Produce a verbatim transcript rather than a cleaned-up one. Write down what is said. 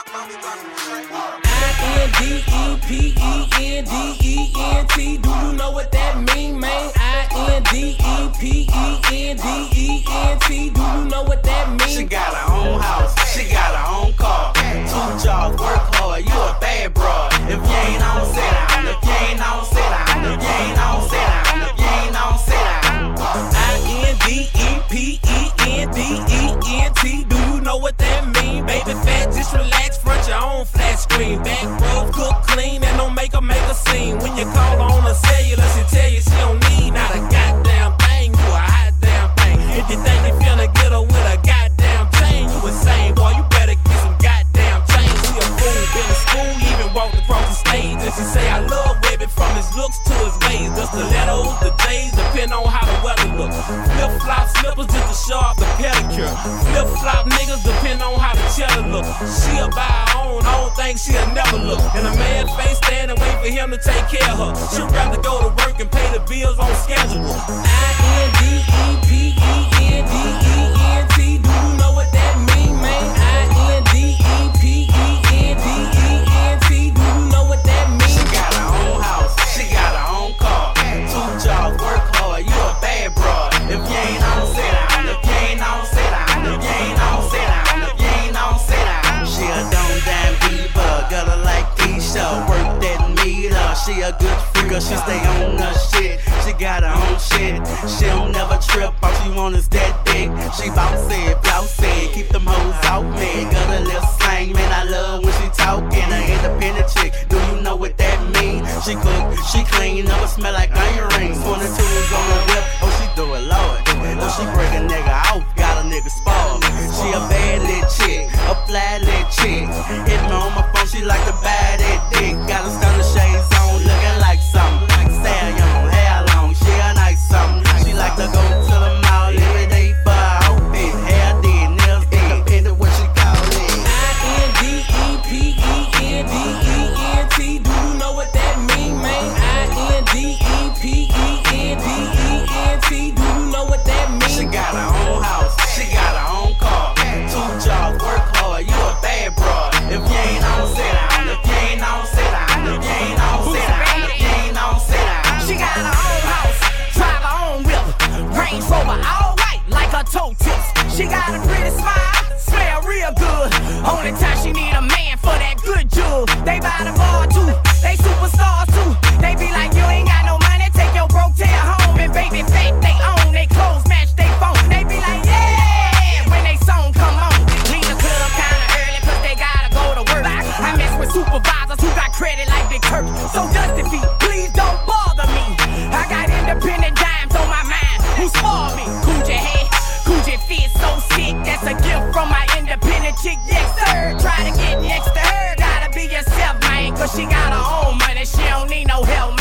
I N D E P E N D E N T. Do you know what that mean, man? I N D E P E N D E N T. Do you know what that mean? She got her own house, she got her own car. Two jobs, work hard, you a bad broad. If you ain't on, sit down. If you ain't on, sit down. If you ain't on, sit down. If you ain't on, sit down. I N D E P E N D E N T. Do you know what that mean? Baby fat, just relax, front your own flat screen. Back row, cook clean, and don't make her make a scene. When you call on her cellular, she tell you she don't need not a goddamn thing. You a hot damn thing. If you think you finna get her with a goddamn chain, you insane, boy, you better get some goddamn change. She a fool, been to school, even walked across the stage. And she say I love Webby from his looks to his ways. The stilettos, the J's, depend on how the weather looks. Flip-flop slippers just to show off the pedicure. Flip-flop niggas depend on how the cheddar look. She'll buy her own, I don't think she'll never look. And a man face stand and wait for him to take care of her. She'd rather go to work and pay the bills on schedule. I N D E P E N D E N T. Do you know what that mean, man? I N D E P E N D E N T. Do you know what that mean? She got her own house, she got her own car. Two jobs, work hard, you a bad broad. If you ain't on, sit down. If you ain't on, sit down. If you ain't on, sit down. If you ain't on, sit down. She a dumb damn diva, got her like Keisha. Work that meter, she a good freaker. She stay on her shit, she got her own shit. She don't never trip, all she want is that dick. She bouncy, blousy, keep them hoes out, man. Got a little slang, man, I love when she talkin'. An independent chick, do you know what that mean? She cook, she clean, never smell like onion rings. twenty-twos on the whip, oh she do it, Lord. Oh she break a nigga out, got a nigga spoiled. She a bad lit chick, a flat lit chick. Hit me on my phone, she like to buy that dick. Got a stunner shades on, looking like something. Sad young, hair long, she a nice something. She like to go to the mall every day for her outfit. Hair did, nails did, independent what she call it. I N D E P E N D E N T. Do you know what that mean, man? I N D E P E N D E N T. Do you know what that mean? She got her own house, she got her own car. Two jobs, work hard, you a bad broad. If you ain't on, sit down. If you ain't on, sit down. If you ain't on, sit down. If you ain't on, sit down. She got her own house, drive her own whip. Range Rover, all white like her toe tips. She got a pretty smile, smell real good. Only time she need a man for that good jug. They buy the bar too, they superstars too. They be like, you ain't got no money, take your broke tail home. And baby fat, they own, they clothes match they phone. They be like, yeah, when they song come on. Leave the club kinda early cause they gotta go to work. I mess with supervisors who got credit like Big Kirk. So Dusty Feet, please don't bother me. I got independent dimes on my mind who spoil me. Coochie head, Coochie fit so sick. That's a gift from my independent chick, yes sir. Try to get next to her, gotta be yourself, man. Cause she got her own money, she don't need no help,